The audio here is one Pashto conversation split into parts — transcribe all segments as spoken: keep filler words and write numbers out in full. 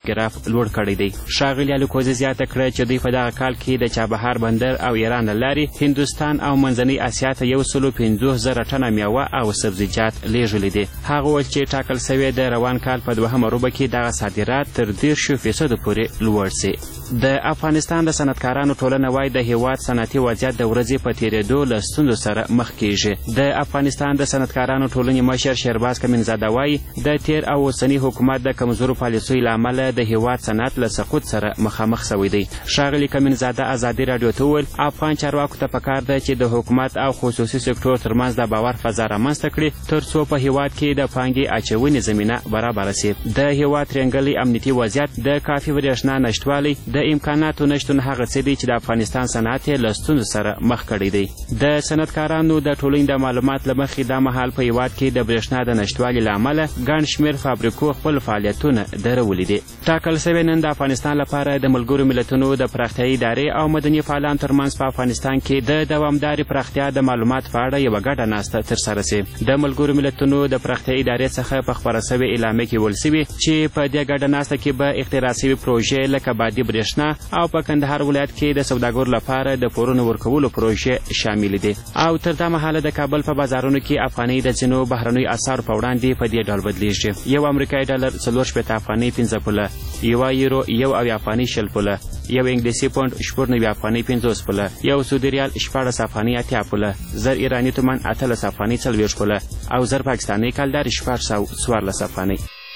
ګراف لوړ کړی دی. ښاغلي الکوزي زیاته کړه چې دوی په دغه کال کې د چابهار بندر او ایران له لارې هندوستان او منځنۍ اسیا ته یو سلو پنځوس زره ټنه میوه او سبزیجات لیږلي دي. هغه وویل چې ټاکل سوی د روان کال په دوهمه روبه کې دغه صادرات تر دېرشو فیصدو پورې لوړ سي. د افغانستان د صنعتکارانو ټولنه وایي د هیواد صنعتي وضعیت د ورځې په تېرېدو له ستونزو سره مخ کیږي. د افغانستان د صنعتکارانو ټولنې مشر شهرباز کمینزاده وایي د تېر او اوسني حکومت د کمزورو پالیسیو له امله د هیواد صنعت له سقوط سره مخامخ سوی دی. ښاغلي کمینزاده ازادي راډیو ته وویل افغان چارواکو ته پکار ده چې د حکومت او خصوصي سکتور ترمنځ د باور فضا رامنځته کړي تر څو په هیواد کې د پانګې اچونې زمینه برابره سي. د هیواد ترنګلی امنیتي وضعیت، د کافي برېښنا نشتوالی، د امکاناتو نشتون هغه څه دی چې د افغانستان صنعت یې له ستونزو سره مخ کړی دی. د صنعتکارانو د ټولنې د معلومات له مخې دا مهال په هیواد کې د برېښنا د نشتوالي له امله ګڼ شمېر فابریکو خپل فعالیتونه درولي دي. ټاکل سوی نن د افغانستان لپاره د ملګرو ملتونو د پراختیایي ادارې او مدني فعالانو ترمنځ په افغانستان کې د دوامدارې پراختیا د معلومات په اړه یوه ګډه ناسته ترسره سي. د ملګرو ملتونو د پراختیایي ادارې څخه په خپره سوې اعلامیه کې ویل سوي چې په دې ګډه ناسته کې به اختراع سوي پروژې لکه بادي برېښنا او په کندهار ولایت کې د سوداګرو لپاره د پورونو ورکولو پروژې شاملې دي. او تر دا مهاله د کابل په بازارونو کې افغانۍ د ځینو بهرنیو اسعارو په وړاندې په دې ډول بدلیږي. یو امریکایي ډالر څلور شپېته افغانۍ پنځه پوله، یوه یورو یو اویا افغانۍ شل پوله، یو انګلیسي پونډ شپږ نوي افغانۍ پنځوس پوله، یو سعودي ریال شپاړس افغانۍ اتیا پوله، زر ایراني تومان اتلس افغانۍ څلوېښت پوله او زر پاکستاني کلدار شپږ سوه څوارلس افغانۍ.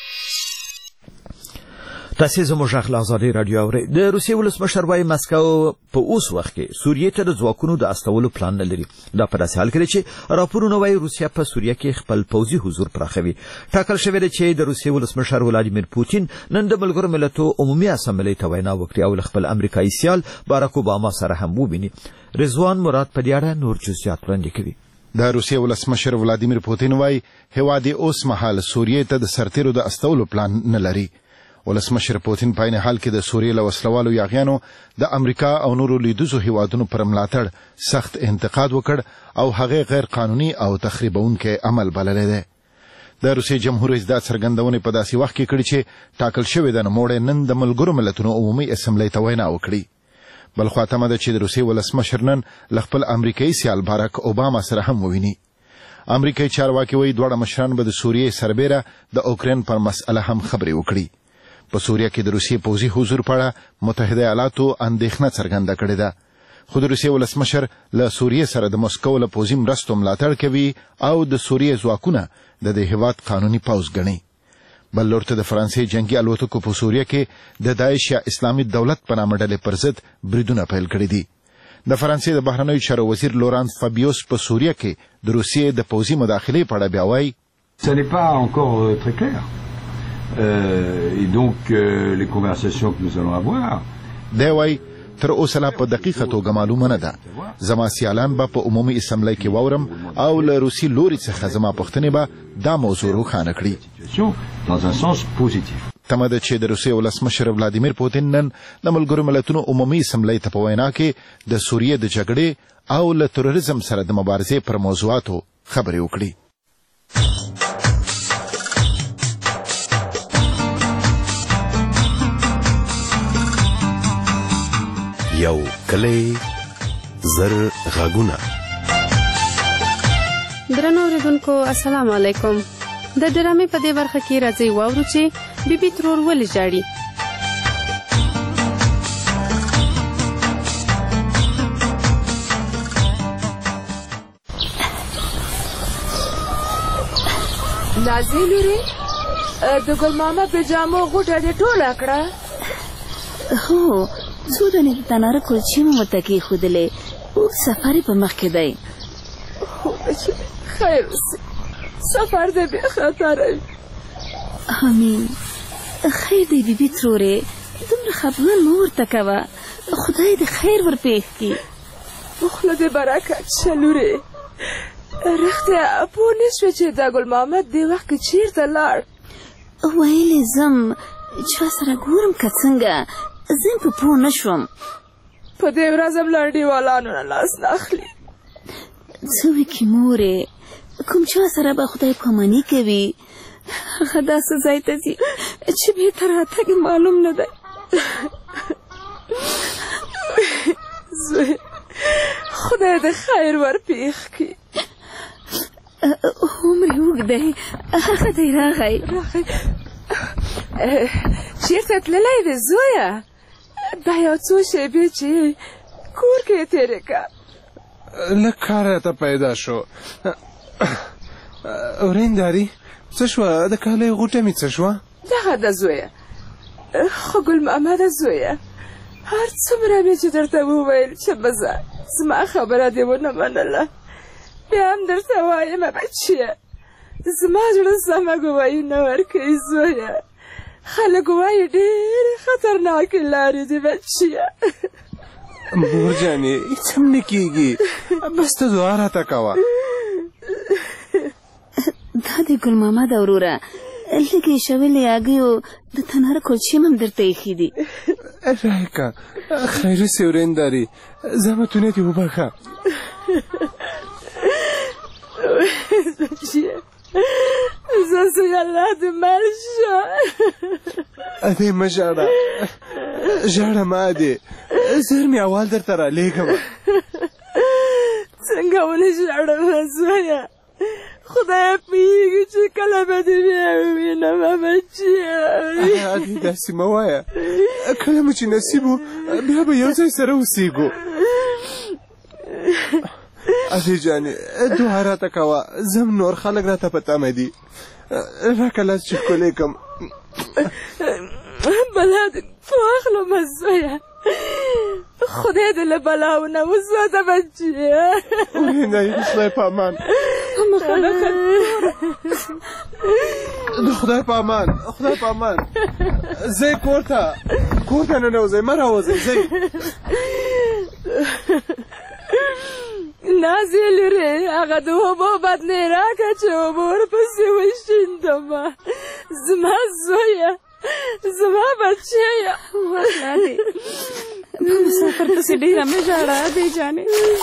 تاسې زموږ غږ له ازادۍ راډیو اورئ. د روسیې ولسمشر وایي مسکو په اوس وخت کې سوریې ته د ځواکونو د استولو پلان نه لري. دا په داسې حال کې دی چې راپورونه وایي روسیه په سوریه کې خپل پوځي حضور پراخوي. ټاکل شوی دی چې د روسیې ولسمشر ولادیمیر پوتین نن د ملګرو ملتونو عمومي اسامبلۍ ته وینا وکړي او له خپل امریکایي سیال باراک اوباما سره هم وویني. رضوان مراد په دې اړه نور جزئیات وړاندې کوي. د روسیې ولسمشر ولادیمیر پوتین وایي هیواد یې اوس مهال سوریې ته د سرتیرو د استولو پلان نه لري. ولسمشر پوتین په عین حال کې د سوریې له وسلوالو یاغیانو د امریکا او نورو لیدوزو هیوادونو پر ملاتړ سخت انتقاد وکړ او هغه غیر قانوني او تخریبونکی عمل بللی دی. د روسیې جمهور رئیس دا څرګندونې په داسې وخت کې کړي چې ټاکل شوې ده نوموړی نن د ملګرو ملتونو عمومي اسمبلۍ ته وینا وکړي. بل خوا تمه ده چې د روسیې ولسمشر نن له خپل امریکایي سیال باراک اوباما سره هم وویني. امریکایي چارواکي وایي دواړه مشران به د سوریې سربیره د اوکراین پر مسئله هم خبرې وکړي. په سوریه کې د روسیې پوځي حضور په اړه متحده ایالاتو اندېښنه څرګنده کړې ده. خو د روسیې ولسمشر له سوریې سره د مسکو له پوځي مرستو ملاتړ کوي او د سوریې ځواکونه د دې هیواد قانوني پوځ ګڼي. بل لور ته د فرانسې جنګي الوتکو په سوریه کې د داعش یا اسلامي دولت په نامه ډلې پر ضد بریدونه پیل کړي دي. د فرانسې د بهرنیو چارو وزیر لورانس فابیوس په سوریه کې د روسیې د پوځي مداخلې په اړه بیا وایي Euh, et donc euh, les conversations que nous allons avoir دی وایي تر اوسه لا په دقیقه توګه معلومه نه ده. زما سیالان به په عمومي اسمبلۍ کې واورم او له روسي لوري څخه زما پوښتنې به دا موضوع روښانه کړي. تمه ده چې د روسیې ولسمشر ولادیمیر پوتین نن د ملګرو ملتونو عمومي اسمبلۍ ته په وینا کې د سوریې د جګړې او له تروریزم سره د مبارزې پر موضوعاتو خبرې وکړي. یو کلی زر غاګونه. درنو اوریدونکو السلام علیکم. د ډرامې په دې برخه کې راځي واورو چې بیبي ترور ولې ژاړي. نازي لورې د ګل ماما پجامو غوټه دې ټوله کړه. هو څو دانې د تناره کلچې مو ورته کېښودلې. اوږد سفر یې په مخ کې دی. خیر اوسې سفر دې بې خطره وي. امین. خیر دی بیبي ترورې دومره خفګان مه ورته کوه. خدای دې خیر ورپېښ کړي. خوله دې برکت شه لورې. رښتیا پوه نه شوې چې دا ګل محمد دې وخت کې چېرته لاړ؟ ویلې ځم چا سره ګورم که څنګه زه په پوه نه شوم. په دې ورځ هم له انډیوالانو نه لاس نه اخلي. څه وکړي مورې کوم چا سره به خدای پاماني کوي. هغه داسې ځای ته ځي چې بېرته راتګ معلوم نه دی. زوی خدای د خیر ورپېښ کړي. عمر یې اوږد دی. هغه دی راغی. چېرته تللی دی زویه؟ دا یو څو شېبې چې کور کې یې تېرې که. لږ کار راته پیدا شو. ورېنداري څه شوه؟ د کالیو غوټه مې څه شوه؟ دغه ده زویه. خو ګل محمده زویه، هر څومره مې چې درته وویل چې مزه زما خبره دې ونه منله، بیا هم درته وایمه بچیه، زما زړه سمه ګوایي نه ورکوي زویه. خلک وایي ډېرې خطرناکې لارې دي بچیه. مور جانې هېڅ هم نه کېږي، بس ته دعا راته کوه. دا د ګل محمده وروره لږې شولې هګیو د تناره کلچې هم درته ایښي دي. رایکه خیره سې ورېنداري، زحمتونه دې وبښه. بچیه زه زوی الله دې مړ شه. ادې مه ژاړه، ژاړه مه ادې، زر مې اول درته رالېږم. څنګه ونه ژاړم زویه، خدای پوهېږي چې کله به دې بیا ووینمه بچیه. ادې داسې مه وایه، کله مو چې نصیب و بیا به یو ځای سره اوسېږو. ادې جانې دعا راته کوه، زم نور خلک راته په تمه دي. راکه لاس چې ښکلی کړم. بلا دې واخلمه زویه، خدای دې له بلاونه وساته بچیه. ورېنداري د خدای په امان. د خدای په امان، خدای په امان. ځئ کور ته، کور ته ننوځئ، مه راوځئ، ځئ. نازې لورې، هغه د اوبو بدنې راکړه چې اوبه ورپسې وشیندمه. زما زویه، زما بچیه. واخله ادې، په مسافر پسې ډېره مه ژاړه ادې جانې.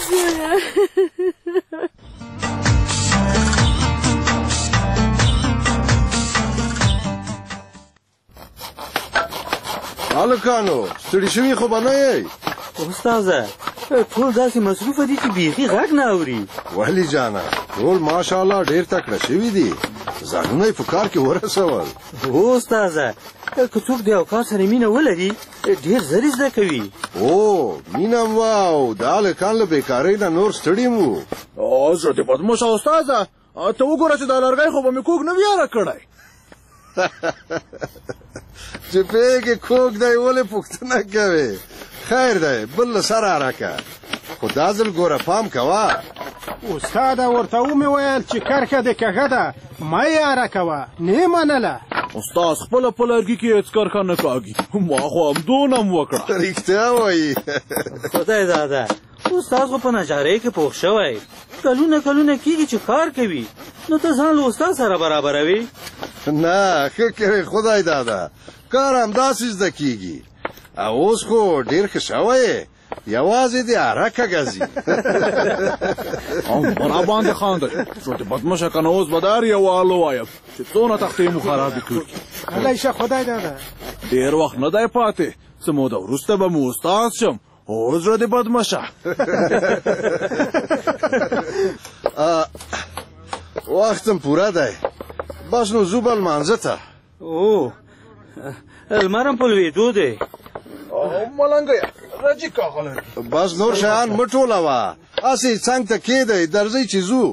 هلکانو ستړي شوي خو به نه یئ؟ استاذه ټول داسې مصروفه دي چې بیخي غږ نه اوري. ولې جانه ټول ماشاءالله ډېر تکړه شوي دي، ځانونه یې په کار کې ورسول. هو استاذه، که څوک د یو کار سره مینه ولري ډېر زر زده کوي. او مینه هم وه او د هلکان له بېکارۍ نه نور ستړي م وو. زړه دې بدموشه استاذه، ته وګوره چې دا لرګی خو به مې کوږ نه ویاره کړی. چې پېږې کوږ دی ولې پوښتنه کوې؟ خیر دی بل له سره راکه، خو دا ځل ګوره پام کوه. استاده ورته ومې ویل چې کرښه دې کږه ده مه یې اره کوه، نه یې منله. استاد خپله په لرګي کې هېڅ کرښه نه کاږي، ما خو همدونه هم وکړه. رښتیا وایي. خدای داده، استاد خو په نجارۍ کې پوخ شوی، کلونه کلونه کېږي چې کار کوي، نو ته ځان له استاد سره برابروي؟ نه ښه کوې خدای داده، کار همداسې زده کېږي. او اوس خو ډېر ښه شوی یې، یوازې دې ارکه ګرځي. او را باندې خاندئ، زړه دې بدموشه که نه اوس به در یو حال ووایم چې څونه تختې مو خرابې کړي. کلی شه خدای داده، ډېر وخت نه دی پاتې، څه موده وروسته به مو استاد شم. او زړه دې بدمشه. وخت هم پوره دی، بس نو ځو به لمانځه ته. او لمر هم په لوېدو دی. ملنګیه راځي کاغله. بس نور شیان مه ټولوه، هسې څنګ ته کېدئ، درځئ چې ځو.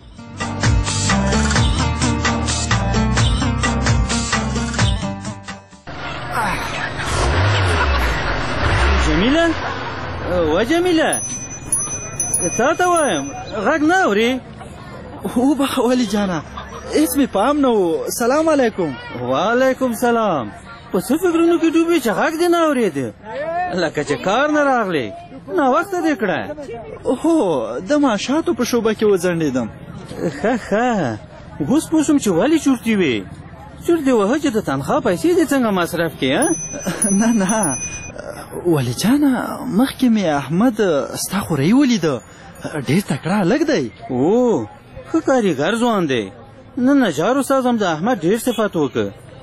جمیله و جمیله تا ته وایم غږ نه اورې؟ وبخه ولې جانه، هېڅ مې پام نه و. سلام علیکم. وعلیکم سلام. په څه فکرونو کې ډوبې چې غږ دې نه اورېده؟ لکه چې کار نه راغلی، ناوخته دې کړه. هو د ماشاتو په شوبه کې وځنډېدم. ښه ښه، اوس پوه شوم چې ولې چورتي وې. چور دې وهه چې د تنخوا پیسې دې څنګه مصرف کړې؟ نه نه ولې جانه، مخکې مې احمد ستا خورۍ ولیده، ډېر تکړه هلک دی. او ښه کاریګر ځوان دی. نن نجار استاد هم د احمد ډېر صفت وکړ.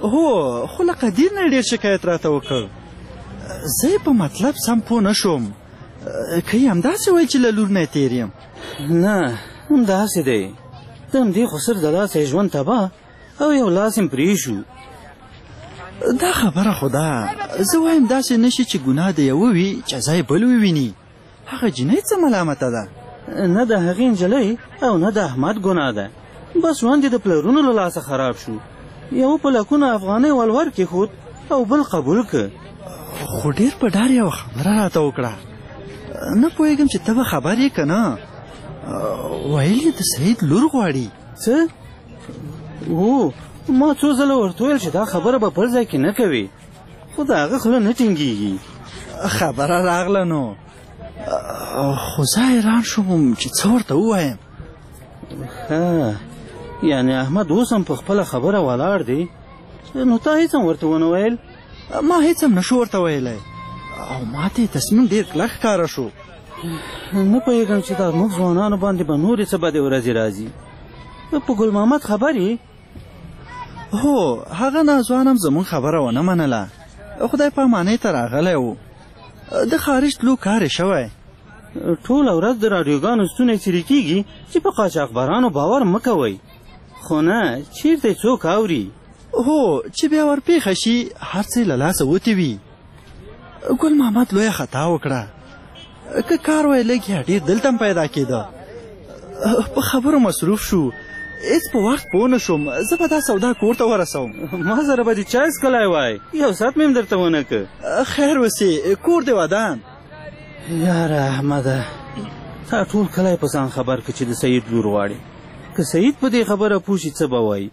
هو خو له قدیر نه ډېر شکایت راته وکړ. زه یې په مطلب سم پوه نه شوم. که یې همداسې وایي چې له لور نه یې تېر یم. نه همداسې دی. د همدې خو سر د لاسه یې ژوند تباه او یو لاس یې پرې شو. دا خبره خو ده. زه وایم داسې نه شي چې ګناه د یوه وي جزا یې بل وویني. هغه جنۍ څه ملامته ده؟ نه د هغې نجلۍ او نه د احمد ګناه ده. بس ژوند یې د پلرونو له لاسه خراب شو. یو په لکونه افغانۍ ولور کېښود او بل قبول که. خو ډېر په ډار یوه خبره راته وکړه. نه پوهېږم چې ته به خبر یې که نه. ویل یې د سعید لور غواړي. څه؟ هو ما څو ځله ورته ویل چې دا خبره به پر ځای کې نه کوي، خو د هغه خوله نه ټینګېږي. خبره راغله نو، خو زه حیران شوم چې څه ورته ووایم. ښه، یعنې احمد اوس هم په خپله خبره ولاړ دی، نو تا هېڅ هم ورته ونه ویل؟ ما هېڅ هم نشو ورته ویلی او ما ته یې تصمیم ډېر کلک ښکاره شو. نه پوهېږم چې دا موږ ځوانانو باندې به نورې څه بدې ورځې راځي. په ګل محمد خبر یې؟ هو، هغه ناځوان هم زموږ خبره ونه منله. خدای پامانۍ ته راغلی و. د خارج تلو کار یې شوی. ټوله ورځ د راډیوګانو ستونی څیرې کېږي چې په قاچاقبرانو باور مه کوئ. خو نه، چېرته څوک اوري. هو، چې بیا ورپېښه شي هر څه یې له لاسه وتې وي. ګل محمد لویه خطا وکړه. که کار وی لږ یا ډېر دلته هم پیدا کېده. په خبرو مصروف شو، هېڅ په وخت پوه نه شوم. زه به دا سودا کور ته ورسوم. ما سره به دې چای څښلی وای، یو ساعت مې هم درته ونه که. خیر وسې، کور دې ودان. یاره احمده، تا ټول کلی په ځان خبر که چې د سعید لور غواړي. که سعید په دې خبره پوه شي څه به وایي.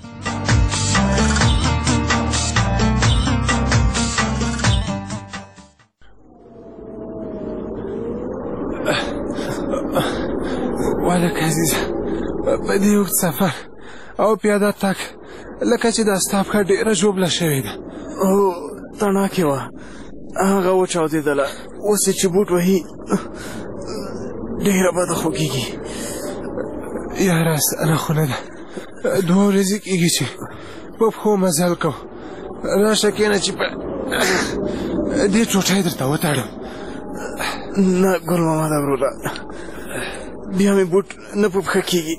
والک عزیزه، په دې اوږد سفر او پیاده تګ لکه چې دا ستا پښه ډېره ژوبله شوې ده. او تڼاکې وه، هغه وچاودېدله. اوس یې چې بوټ وهي ډېره بده خوږېږي. یاره اسانه خو نه ده. دوه ورځې کېږي چې په پښو مزل کوم. راشه کښېنه چې په دې ټوټه یې درته وتړم. نه ګل محمده وروره، بیا مې بوټ نه په پښه کېږي.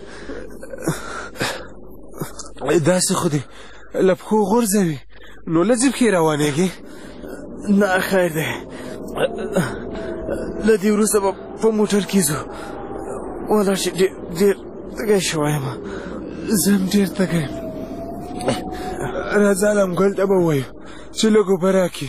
داسې خو دې له پښو غورځوي نو له ځي پښې روانېږي؟ نه خیر دی، له دې وروسته به په موټر کې ځو. ولاړ شي، ډېر تږی شوی یم. زه هم ډېر تږی یم. راځه عالمګل ته به ووایو چې لږ اوبه راکړي.